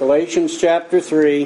Galatians chapter 3.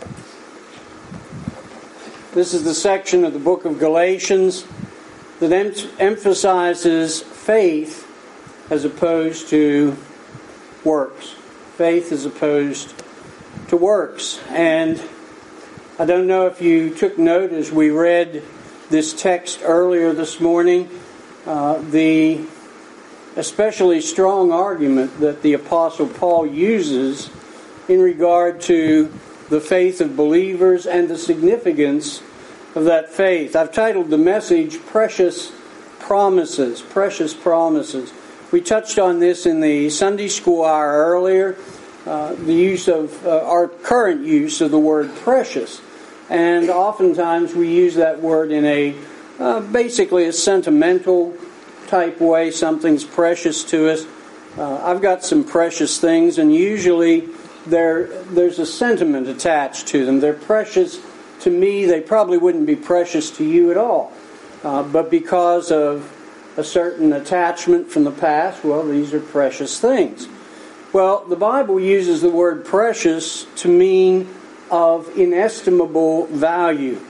This is the section of the book of Galatians that emphasizes faith as opposed to works. Faith as opposed to works. And I don't know if you took note as we read this text earlier this morning, the especially strong argument that the Apostle Paul uses in regard to the faith of believers and the significance of that faith. I've titled the message, Precious Promises. Precious Promises. We touched on this in the Sunday school hour earlier, the use of our current use of the word precious. And oftentimes we use that word in a basically a sentimental type way. Something's precious to us. I've got some precious things, and usually there's a sentiment attached to them. They're precious to me. They probably wouldn't be precious to you at all. But because of a certain attachment from the past, well, these are precious things. Well, the Bible uses the word precious to mean of inestimable value.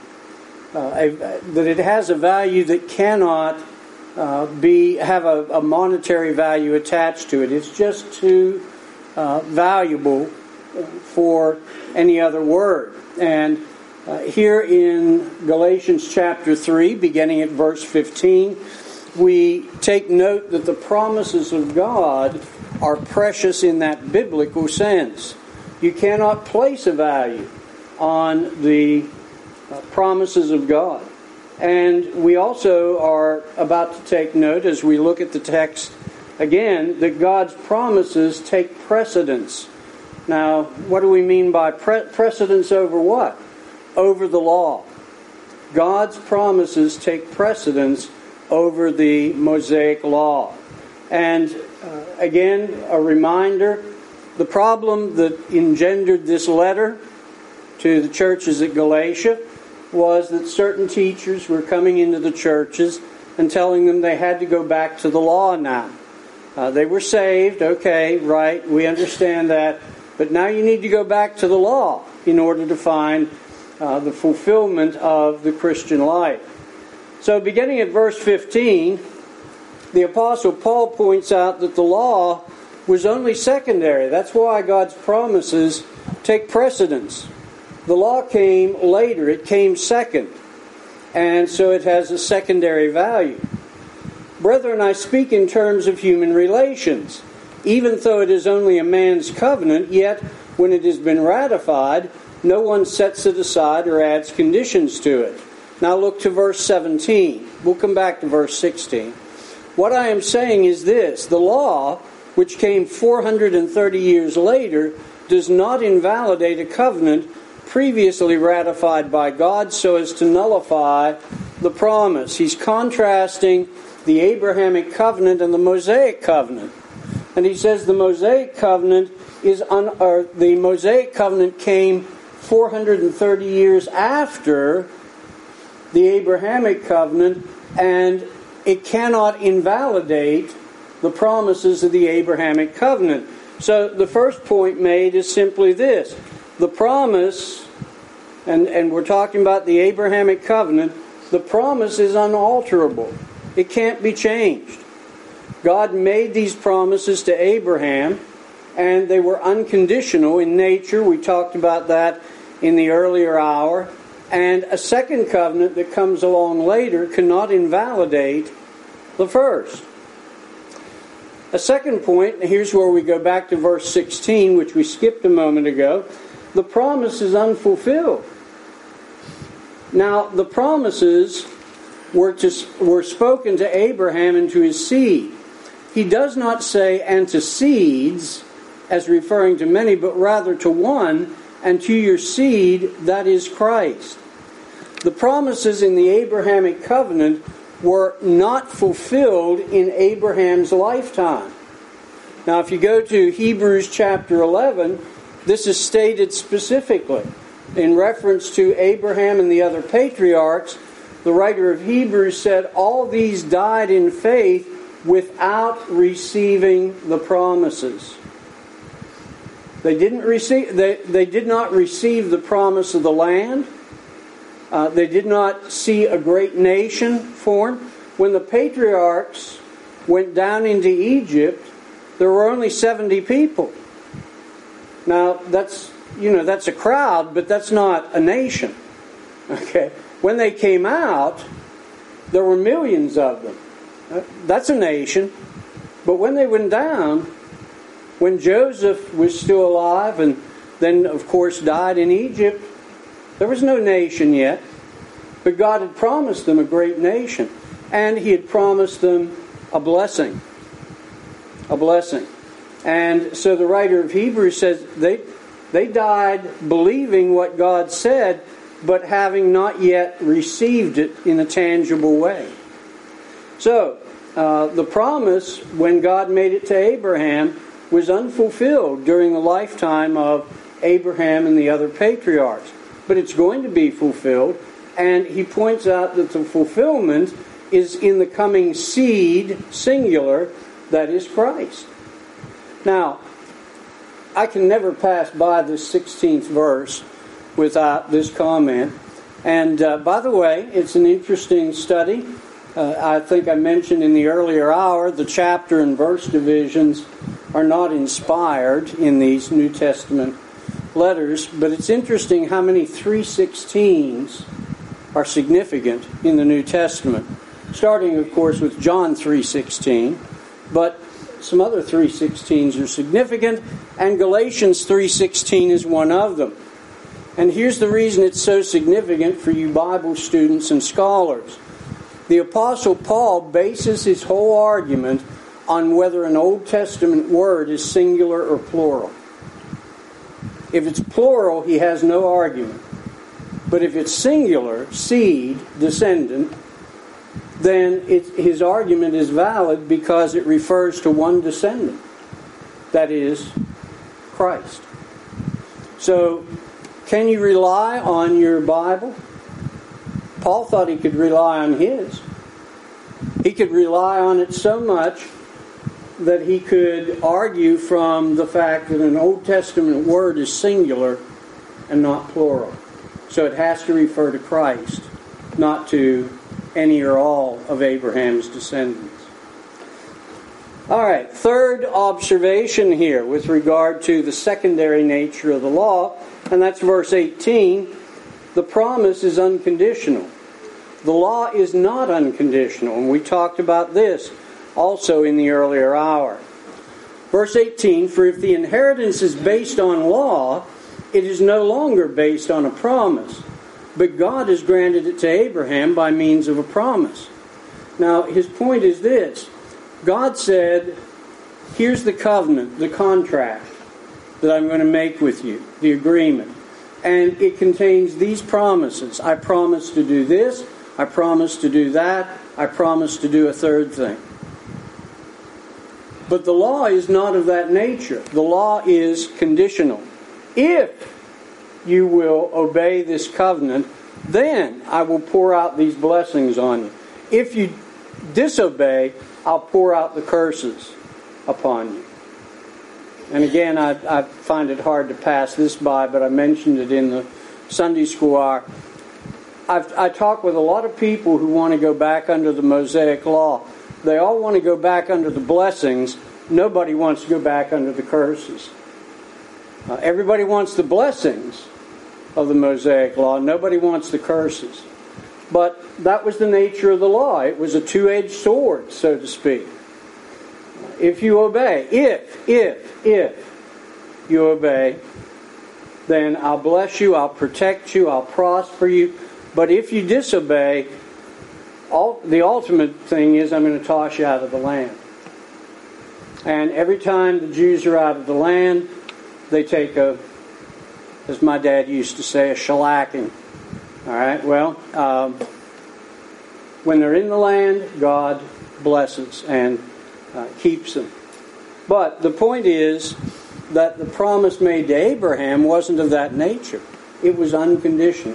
That it has a value that cannot have a monetary value attached to it. It's just too valuable for any other word. And here in Galatians chapter 3, beginning at verse 15, we take note that the promises of God are precious in that biblical sense. You cannot place a value on the promises of God. And we also are about to take note, as we look at the text again, that God's promises take precedence. Now, what do we mean by precedence over what? Over the law. God's promises take precedence over the Mosaic law. And again, a reminder, the problem that engendered this letter to the churches at Galatia was that certain teachers were coming into the churches and telling them they had to go back to the law now. They were saved, okay, right, we understand that, but now you need to go back to the law in order to find the fulfillment of the Christian life. So beginning at verse 15, the Apostle Paul points out that the law was only secondary. That's why God's promises take precedence. The law came later. It came second. And so it has a secondary value. Brethren, I speak in terms of human relations. Even though it is only a man's covenant, yet when it has been ratified, no one sets it aside or adds conditions to it. Now look to verse 17. We'll come back to verse 16. What I am saying is this: the law, which came 430 years later, does not invalidate a covenant previously ratified by God so as to nullify the promise. He's contrasting the Abrahamic covenant and the Mosaic covenant. And he says the Mosaic covenant came 430 years after the Abrahamic covenant, and it cannot invalidate the promises of the Abrahamic covenant. So the first point made is simply this: the promise, and we're talking about the Abrahamic covenant, the promise is unalterable. It can't be changed. God made these promises to Abraham, and they were unconditional in nature. We talked about that in the earlier hour. And a second covenant that comes along later cannot invalidate the first. A second point, and here's where we go back to verse 16, which we skipped a moment ago. The promise is unfulfilled. Now, the promises were spoken to Abraham and to his seed. He does not say, and to seeds, as referring to many, but rather to one, and to your seed, that is Christ. The promises in the Abrahamic covenant were not fulfilled in Abraham's lifetime. Now, if you go to Hebrews chapter 11, this is stated specifically. In reference to Abraham and the other patriarchs, the writer of Hebrews said, all these died in faith without receiving the promises. They did not receive the promise of the land. They did not see a great nation form. When the patriarchs went down into Egypt, there were only 70 people. Now, that's a crowd, but that's not a nation. Okay? When they came out, there were millions of them. That's a nation. But when they went down, when Joseph was still alive and then, of course, died in Egypt, there was no nation yet. But God had promised them a great nation. And He had promised them a blessing. A blessing. And so the writer of Hebrews says they died believing what God said, but having not yet received it in a tangible way. So, the promise, when God made it to Abraham, was unfulfilled during the lifetime of Abraham and the other patriarchs. But it's going to be fulfilled, and he points out that the fulfillment is in the coming seed, singular, that is Christ. Now, I can never pass by this 16th verse without this comment. And by the way, it's an interesting study. I think I mentioned in the earlier hour, the chapter and verse divisions are not inspired in these New Testament letters, but it's interesting how many 3:16s are significant in the New Testament. Starting, of course, with John 3:16, but some other 3:16s are significant, and Galatians 3:16 is one of them. And here's the reason it's so significant for you Bible students and scholars. The Apostle Paul bases his whole argument on whether an Old Testament word is singular or plural. If it's plural, he has no argument. But if it's singular, seed, descendant, then his argument is valid because it refers to one descendant. That is, Christ. So, can you rely on your Bible? Paul thought he could rely on his. He could rely on it so much that he could argue from the fact that an Old Testament word is singular and not plural. So it has to refer to Christ, not to any or all of Abraham's descendants. All right, third observation here with regard to the secondary nature of the law, and that's verse 18. The promise is unconditional. The law is not unconditional, and we talked about this also in the earlier hour. Verse 18, for if the inheritance is based on law, it is no longer based on a promise, but God has granted it to Abraham by means of a promise. Now, his point is this. God said, here's the covenant, the contract that I'm going to make with you, the agreement. And it contains these promises. I promise to do this. I promise to do that. I promise to do a third thing. But the law is not of that nature. The law is conditional. If you will obey this covenant, then I will pour out these blessings on you. If you disobey, I'll pour out the curses upon you. And again, I find it hard to pass this by, but I mentioned it in the Sunday school hour. I talk with a lot of people who want to go back under the Mosaic law. They all want to go back under the blessings. Nobody wants to go back under the curses. Everybody wants the blessings of the Mosaic law. Nobody wants the curses. But that was the nature of the law. It was a two-edged sword, so to speak. If you obey, if you obey, then I'll bless you, I'll protect you, I'll prosper you. But if you disobey, the ultimate thing is I'm going to toss you out of the land. And every time the Jews are out of the land, they take as my dad used to say, a shellacking. All right, well, when they're in the land, God blesses and keeps them. But the point is that the promise made to Abraham wasn't of that nature. It was unconditional.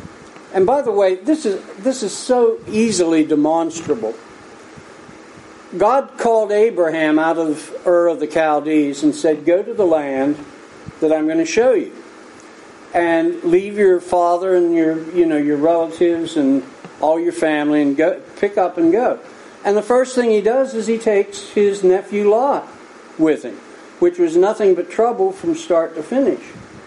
And by the way, this is so easily demonstrable. God called Abraham out of Ur of the Chaldees and said, go to the land that I'm going to show you. And leave your father and your relatives and all your family and go, pick up and go. And the first thing he does is he takes his nephew Lot with him, which was nothing but trouble from start to finish.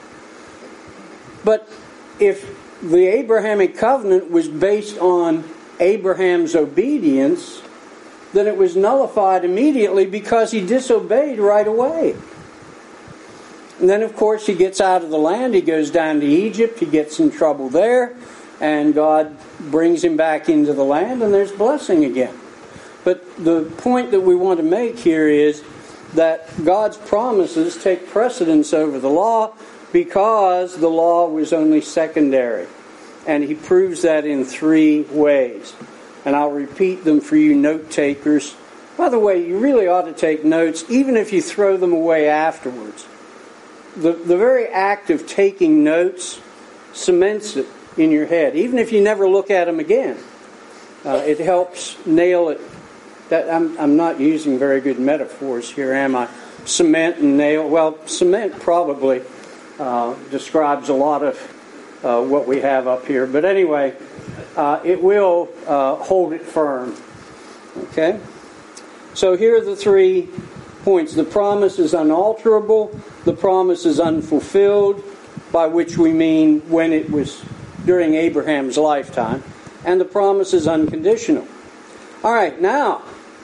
But if the Abrahamic covenant was based on Abraham's obedience, then it was nullified immediately because he disobeyed right away. And then, of course, he gets out of the land. He goes down to Egypt. He gets in trouble there. And God brings him back into the land, and there's blessing again. But the point that we want to make here is that God's promises take precedence over the law because the law was only secondary. And he proves that in 3 ways. And I'll repeat them for you note takers. By the way, you really ought to take notes, even if you throw them away afterwards. The very act of taking notes cements it in your head, even if you never look at them again. It helps nail it. That I'm not using very good metaphors here, am I? Cement and nail. Well, cement probably describes a lot of what we have up here. But anyway, it will hold it firm. Okay? So here are the 3 points. The promise is unalterable. The promise is unfulfilled, by which we mean when it was during Abraham's lifetime. And the promise is unconditional. All right, now,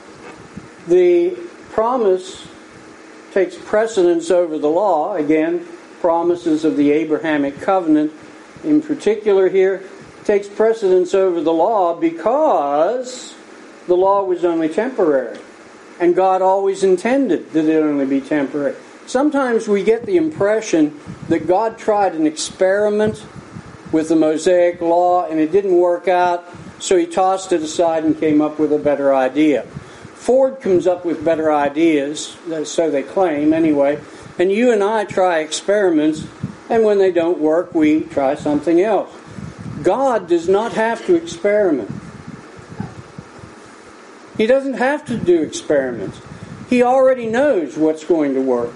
the promise takes precedence over the law. Again, promises of the Abrahamic covenant in particular here takes precedence over the law because the law was only temporary. And God always intended that it only be temporary. Sometimes we get the impression that God tried an experiment with the Mosaic law and it didn't work out, so he tossed it aside and came up with a better idea. Ford comes up with better ideas, so they claim anyway, and you and I try experiments, and when they don't work, we try something else. God does not have to experiment. He doesn't have to do experiments. He already knows what's going to work.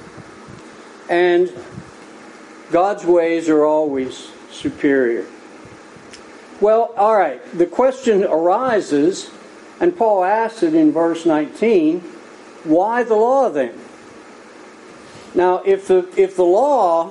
And God's ways are always superior. Well, all right, the question arises, and Paul asks it in verse 19, why the law then? Now, if the law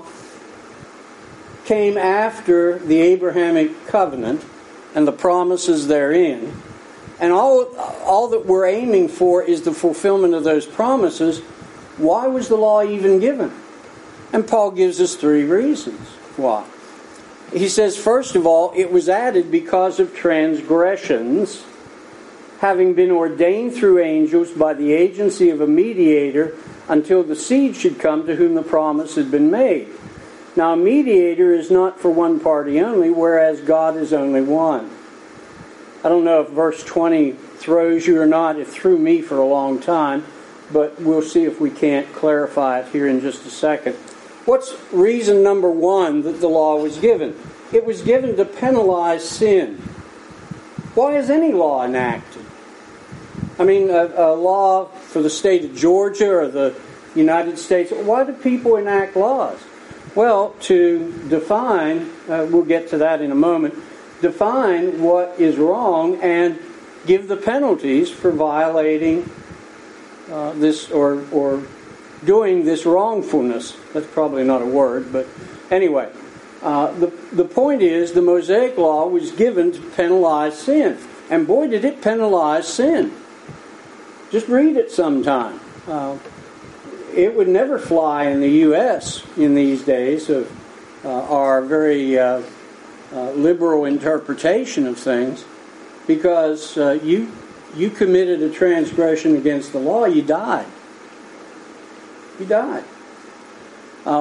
came after the Abrahamic covenant and the promises therein, and all that we're aiming for is the fulfillment of those promises, why was the law even given? And Paul gives us 3 reasons why. He says, first of all, it was added because of transgressions, having been ordained through angels by the agency of a mediator until the seed should come to whom the promise had been made. Now, a mediator is not for one party only, whereas God is only one. I don't know if verse 20 throws you or not. It threw me for a long time, but we'll see if we can't clarify it here in just a second. What's reason number 1 that the law was given? It was given to penalize sin. Why is any law enacted? I mean, a law for the state of Georgia or the United States, why do people enact laws? Well, to define, we'll get to that in a moment, define what is wrong and give the penalties for violating this or doing this wrongfulness. That's probably not a word, but anyway. The point is the Mosaic law was given to penalize sin. And boy, did it penalize sin. Just read it sometime. It would never fly in the U.S. in these days of our very liberal interpretation of things, because you committed a transgression against the law, you died. You died. I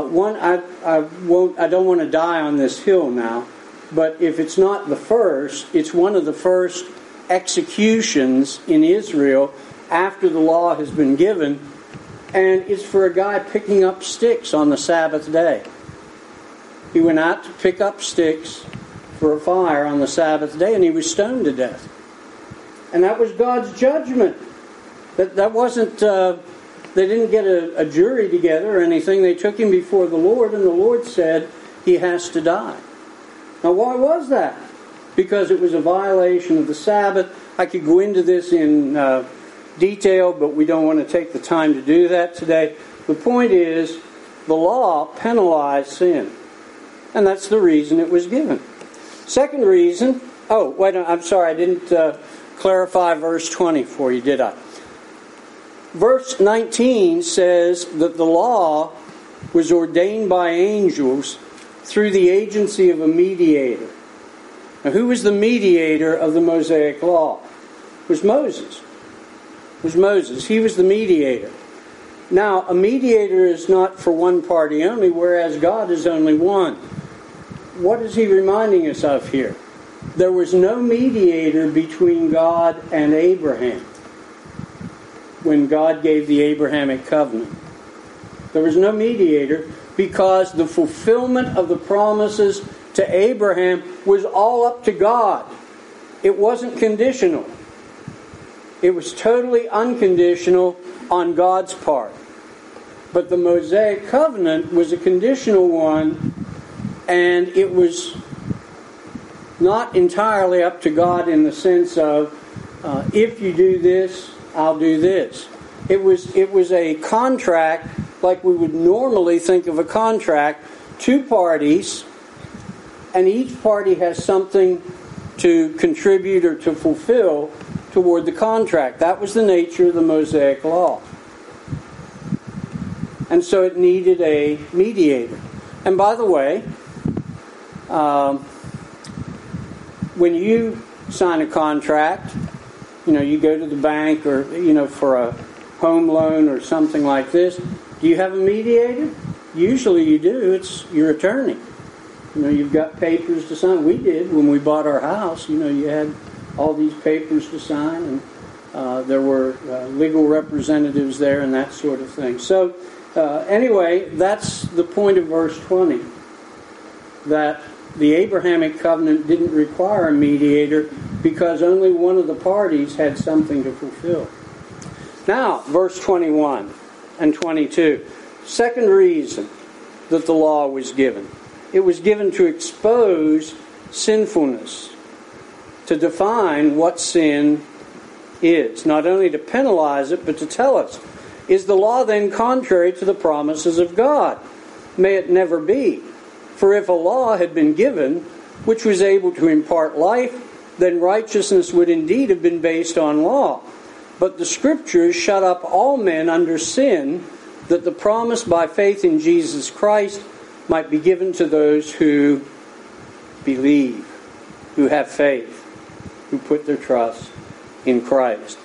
don't want to die on this hill now, but if it's not the first, it's one of the first executions in Israel after the law has been given, and it's for a guy picking up sticks on the Sabbath day. He went out to pick up sticks for a fire on the Sabbath day, and he was stoned to death. And that was God's judgment That wasn't, they didn't get a jury together or anything. They took him before the Lord, and the Lord said he has to die. Now, why was that? Because it was a violation of the Sabbath. I could go into this in detail, but we don't want to take the time to do that today. The point is, the law penalized sin. And that's the reason it was given. Second reason, I'm sorry, I didn't clarify verse 20 for you, did I? Verse 19 says that the law was ordained by angels through the agency of a mediator. Now, who was the mediator of the Mosaic law? It was Moses. He was the mediator. Now, a mediator is not for one party only, whereas God is only one. What is he reminding us of here? There was no mediator between God and Abraham when God gave the Abrahamic covenant. There was no mediator because the fulfillment of the promises to Abraham was all up to God. It wasn't conditional. It was totally unconditional on God's part. But the Mosaic covenant was a conditional one, and it was not entirely up to God in the sense of, if you do this, I'll do this. It was a contract like we would normally think of a contract, two parties, and each party has something to contribute or to fulfill toward the contract. That was the nature of the Mosaic law. And so it needed a mediator. And by the way, when you sign a contract, you go to the bank or, for a home loan or something like this, do you have a mediator? Usually you do. It's your attorney. You've got papers to sign. We did when we bought our house. You had all these papers to sign, and there were legal representatives there and that sort of thing. So, anyway, that's the point of verse 20, that the Abrahamic covenant didn't require a mediator because only one of the parties had something to fulfill. Now, verse 21 and 22. Second reason that the law was given. It was given to expose sinfulness, to define what sin is. Not only to penalize it, but to tell us. Is the law then contrary to the promises of God? May it never be. For if a law had been given, which was able to impart life, then righteousness would indeed have been based on law. But the Scriptures shut up all men under sin, that the promise by faith in Jesus Christ might be given to those who believe, who have faith, who put their trust in Christ.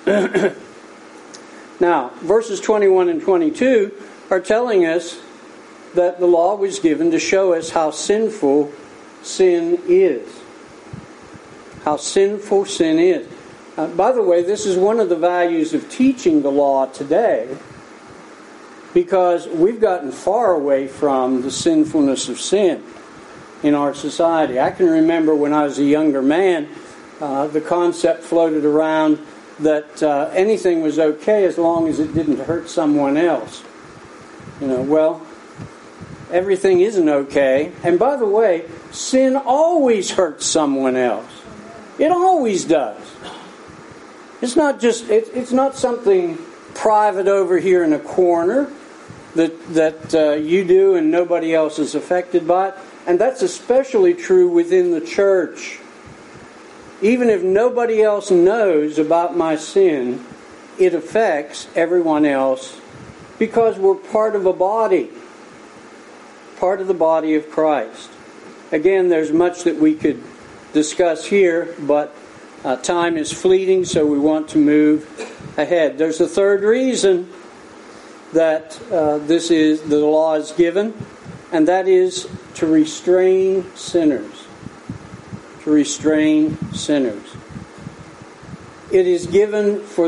Now, verses 21 and 22 are telling us that the law was given to show us how sinful sin is. How sinful sin is. By the way, this is one of the values of teaching the law today, because we've gotten far away from the sinfulness of sin in our society. I can remember when I was a younger man, the concept floated around that anything was okay as long as it didn't hurt someone else. Well, everything isn't okay. And by the way, sin always hurts someone else. It always does. It's not something private over here in a corner that you do and nobody else is affected by it. And that's especially true within the church. Even if nobody else knows about my sin, it affects everyone else because we're part of a body. Part of the body of Christ. Again, there's much that we could discuss here, but time is fleeting, so we want to move ahead. There's a third reason that the law is given, and that is to restrain sinners. To restrain sinners. It is given for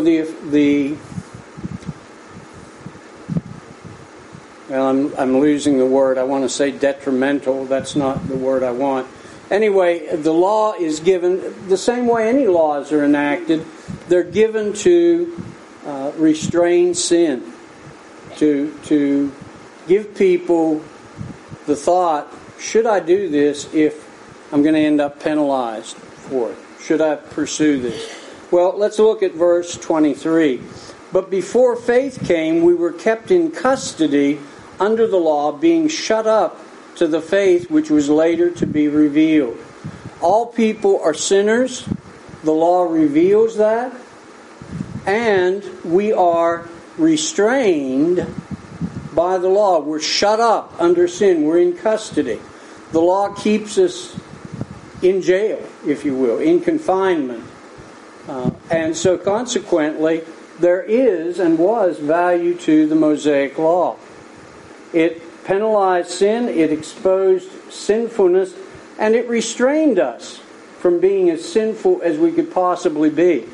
I'm losing the word. I want to say detrimental. That's not the word I want. Anyway, the law is given the same way any laws are enacted. They're given to restrain sin, to give people the thought, should I do this if I'm going to end up penalized for it? Should I pursue this? Well, let's look at verse 23. But before faith came, we were kept in custody under the law, being shut up to the faith which was later to be revealed. All people are sinners. The law reveals that. And we are restrained by the law. We're shut up under sin. We're in custody. The law keeps us in jail, if you will, in confinement. And so consequently, there is and was value to the Mosaic law. It penalized sin, it exposed sinfulness, and it restrained us from being as sinful as we could possibly be.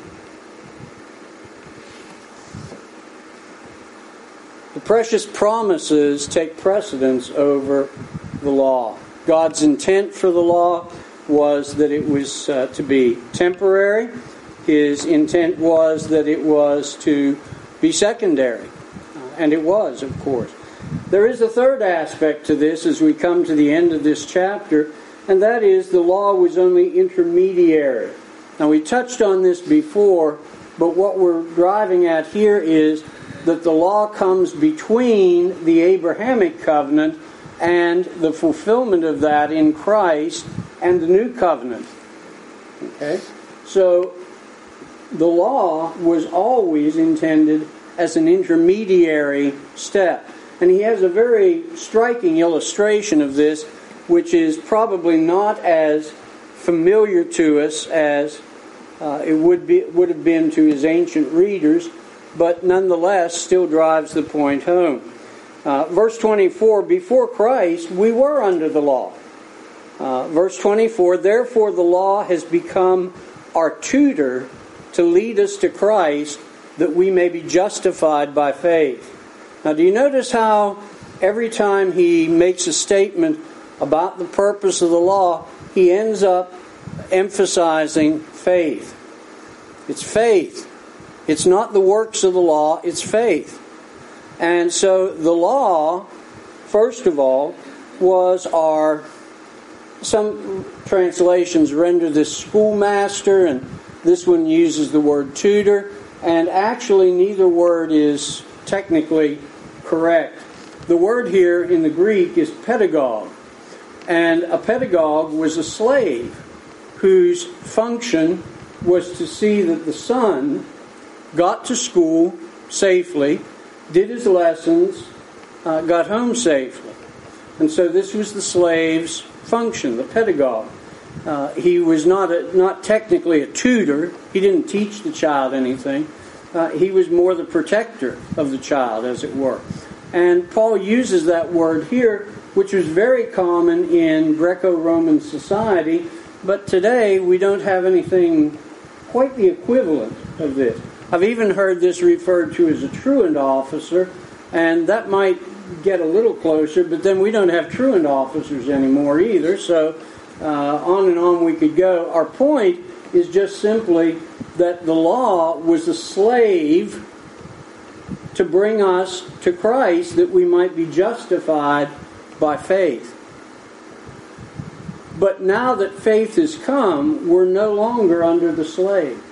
The precious promises take precedence over the law. God's intent for the law was that it was to be temporary. His intent was that it was to be secondary. And it was, of course. There is a third aspect to this as we come to the end of this chapter, and that is the law was only intermediary. Now, we touched on this before, but what we're driving at here is that the law comes between the Abrahamic covenant and the fulfillment of that in Christ and the new covenant. Okay? So, the law was always intended as an intermediary step. And he has a very striking illustration of this, which is probably not as familiar to us as it would have been to his ancient readers, but nonetheless still drives the point home. Verse 24, before Christ, we were under the law. Verse 24, therefore the law has become our tutor to lead us to Christ, that we may be justified by faith. Now, do you notice how every time he makes a statement about the purpose of the law, he ends up emphasizing faith? It's faith. It's not the works of the law, it's faith. And so the law, first of all, was some translations render this schoolmaster, and this one uses the word tutor, and actually neither word is technically correct. The word here in the Greek is pedagogue, and a pedagogue was a slave whose function was to see that the son got to school safely, did his lessons, got home safely. And so this was the slave's function, the pedagogue. He was not technically a tutor. He didn't teach the child anything. He was more the protector of the child, as it were. And Paul uses that word here, which was very common in Greco-Roman society, but today we don't have anything quite the equivalent of this. I've even heard this referred to as a truant officer, and that might get a little closer, but then we don't have truant officers anymore either, so on and on we could go. Our point is just simply that the law was a slave to bring us to Christ, that we might be justified by faith. But now that faith has come, we're no longer under the slave.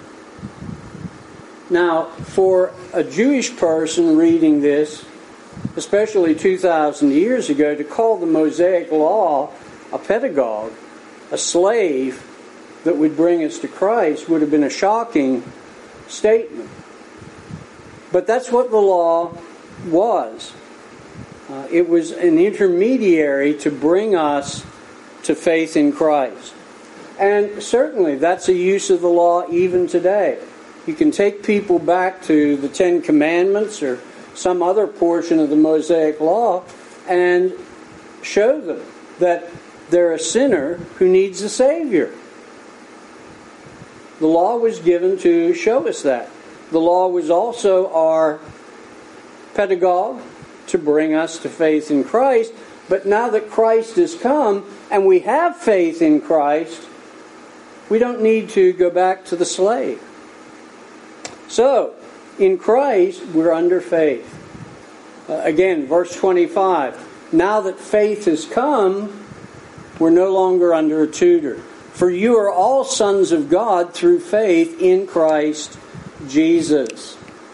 Now, for a Jewish person reading this, especially 2,000 years ago, to call the Mosaic Law a pedagogue, a slave that would bring us to Christ, would have been a shocking statement. But that's what the law was. It was an intermediary to bring us to faith in Christ. And certainly that's a use of the law even today. You can take people back to the Ten Commandments or some other portion of the Mosaic Law and show them that they're a sinner who needs a Savior. The law was given to show us that. The law was also our pedagogue to bring us to faith in Christ. But now that Christ has come and we have faith in Christ, we don't need to go back to the slave. So, in Christ, we're under faith. Again, verse 25. Now that faith has come, we're no longer under a tutor. For you are all sons of God through faith in Christ Jesus.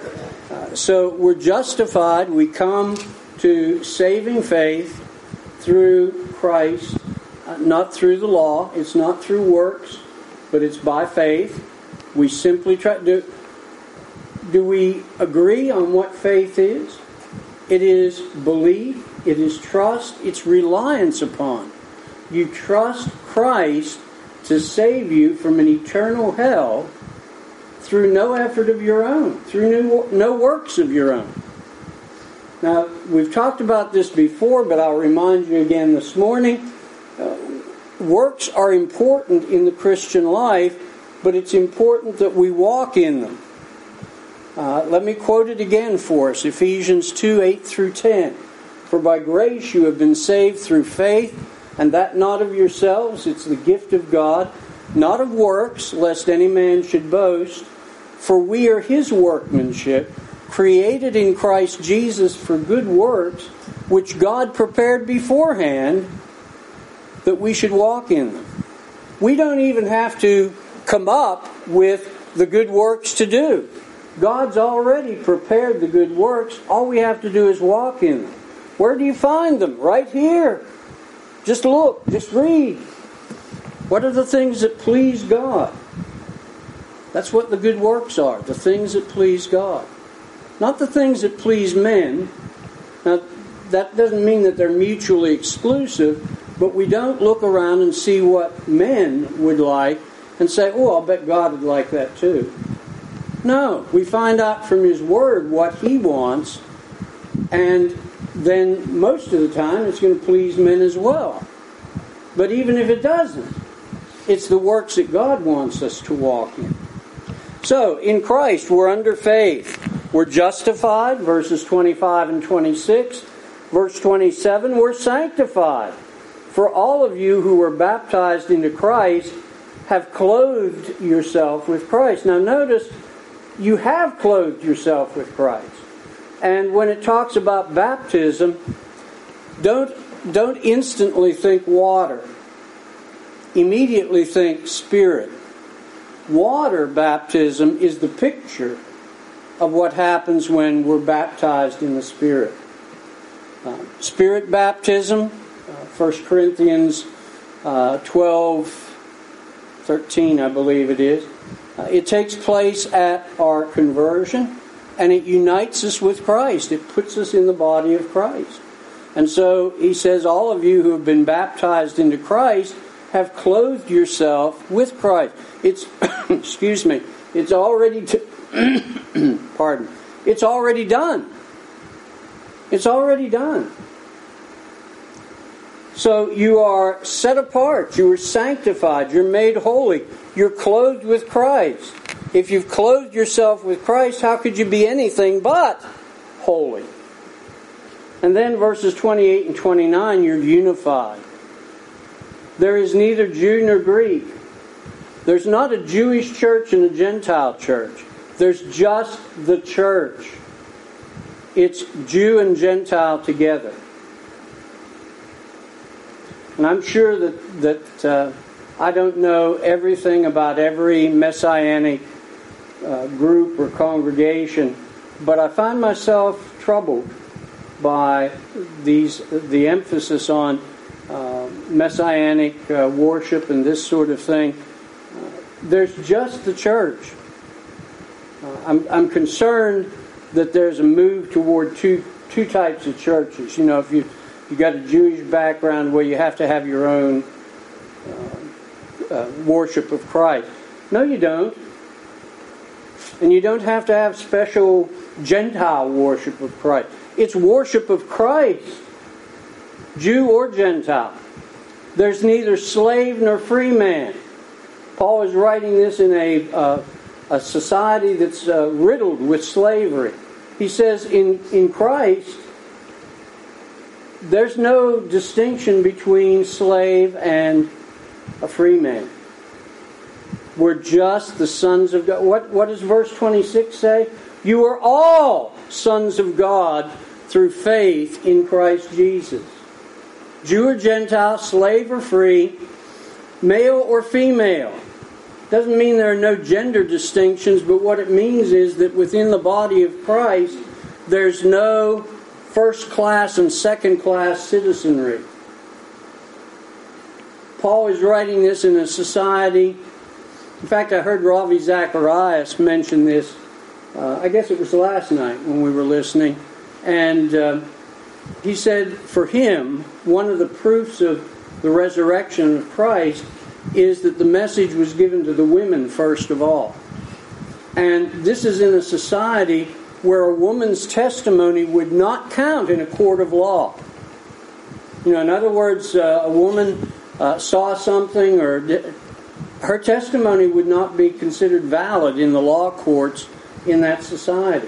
So we're justified. We come to saving faith through Christ, not through the law. It's not through works, but it's by faith. We simply try to... Do we agree on what faith is? It is belief, it is trust, it's reliance upon. You trust Christ to save you from an eternal hell through no effort of your own, through no works of your own. Now, we've talked about this before, but I'll remind you again this morning. Works are important in the Christian life, but it's important that we walk in them. Let me quote it again for us. Ephesians 2, 8 through 10. For by grace you have been saved through faith, and that not of yourselves, it's the gift of God, not of works, lest any man should boast. For we are His workmanship, created in Christ Jesus for good works, which God prepared beforehand that we should walk in them. We don't even have to come up with the good works to do. God's already prepared the good works. All we have to do is walk in them. Where do you find them? Right here. Just look. Just read. What are the things that please God? That's what the good works are. The things that please God. Not the things that please men. Now, that doesn't mean that they're mutually exclusive, but we don't look around and see what men would like and say, oh, I'll bet God would like that too. No, we find out from His Word what He wants, and then most of the time it's going to please men as well. But even if it doesn't, it's the works that God wants us to walk in. So, in Christ, we're under faith. We're justified, verses 25 and 26. Verse 27, we're sanctified. For all of you who were baptized into Christ have clothed yourself with Christ. Now notice, you have clothed yourself with Christ. And when it talks about baptism, don't instantly think water. Immediately think Spirit. Water baptism is the picture of what happens when we're baptized in the Spirit. Spirit baptism, 1 Corinthians 12, 13, I believe it is. It takes place at our conversion, and it unites us with Christ. It puts us in the body of Christ. And so he says, all of you who have been baptized into Christ have clothed yourself with Christ. It's, excuse me, it's already, pardon, it's already done. It's already done. So you are set apart. You are sanctified. You're made holy. You're clothed with Christ. If you've clothed yourself with Christ, how could you be anything but holy? And then verses 28 and 29, you're unified. There is neither Jew nor Greek. There's not a Jewish church and a Gentile church. There's just the church. It's Jew and Gentile together. And I'm sure that I don't know everything about every Messianic group or congregation, but I find myself troubled by the emphasis on Messianic worship and this sort of thing. There's just the church. I'm concerned that there's a move toward two types of churches. You know, if you got a Jewish background where you have to have your own worship of Christ. No, you don't. And you don't have to have special Gentile worship of Christ. It's worship of Christ, Jew or Gentile. There's neither slave nor free man. Paul is writing this in a society that's riddled with slavery. He says in Christ, there's no distinction between slave and a free man. We're just the sons of God. What does verse 26 say? You are all sons of God through faith in Christ Jesus. Jew or Gentile, slave or free, male or female. Doesn't mean there are no gender distinctions, but what it means is that within the body of Christ, there's no first-class and second-class citizenry. Paul is writing this in a society. In fact, I heard Ravi Zacharias mention this. I guess it was last night when we were listening. And he said for him, one of the proofs of the resurrection of Christ is that the message was given to the women first of all. And this is in a society where a woman's testimony would not count in a court of law. In other words, a woman saw something, or her testimony would not be considered valid in the law courts in that society.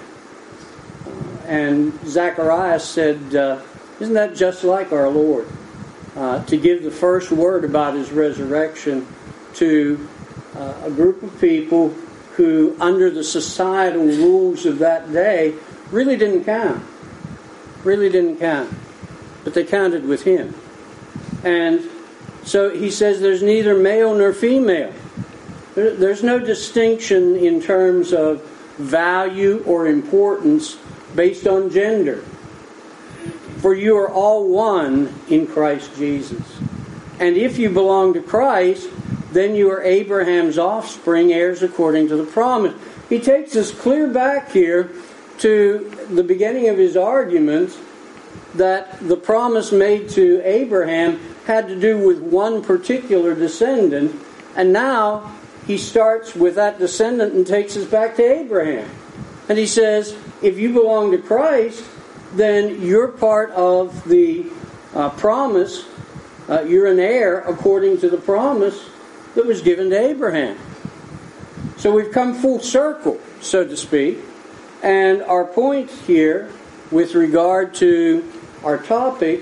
And Zacharias said, isn't that just like our Lord? To give the first word about His resurrection to a group of people who, under the societal rules of that day, really didn't count. Really didn't count. But they counted with Him. And so he says there's neither male nor female. There's no distinction in terms of value or importance based on gender. For you are all one in Christ Jesus. And if you belong to Christ, then you are Abraham's offspring, heirs according to the promise. He takes us clear back here to the beginning of his argument that the promise made to Abraham had to do with one particular descendant. And now he starts with that descendant and takes us back to Abraham. And he says, if you belong to Christ, then you're part of the promise. You're an heir according to the promise that was given to Abraham. So we've come full circle, so to speak. And our point here with regard to our topic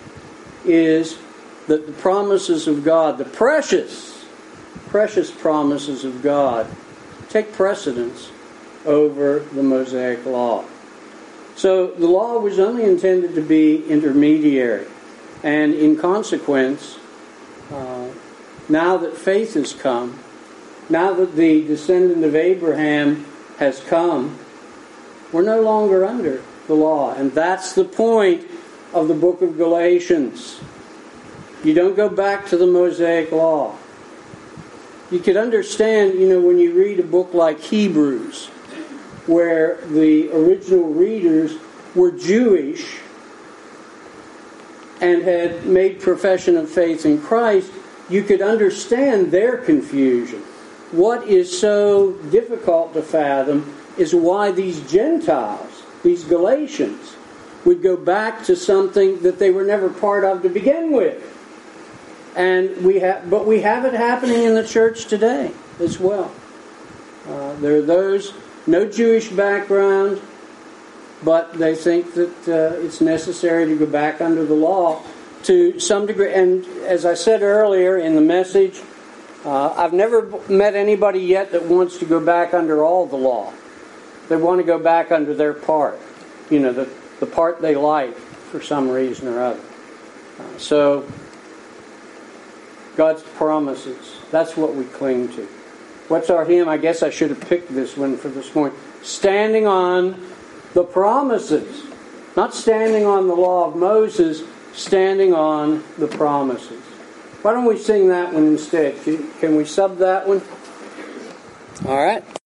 is that the promises of God, the precious promises of God, take precedence over the Mosaic law. So the law was only intended to be intermediary. And in consequence, now that faith has come, now that the descendant of Abraham has come, we're no longer under the law. And that's the point of the book of Galatians. You don't go back to the Mosaic law. You could understand, when you read a book like Hebrews, where the original readers were Jewish and had made profession of faith in Christ, you could understand their confusion. What is so difficult to fathom is why these Gentiles, these Galatians, would go back to something that they were never part of to begin with. And we have it happening in the church today as well. There are those, no Jewish background, but they think that it's necessary to go back under the law to some degree. And as I said earlier in the message, I've never met anybody yet that wants to go back under all the law. They want to go back under their part, the part they like for some reason or other. So God's promises, that's what we cling to. What's our hymn? I guess I should have picked this one for this morning. Standing on the promises. Not standing on the law of Moses, standing on the promises. Why don't we sing that one instead? Can we sub that one? All right.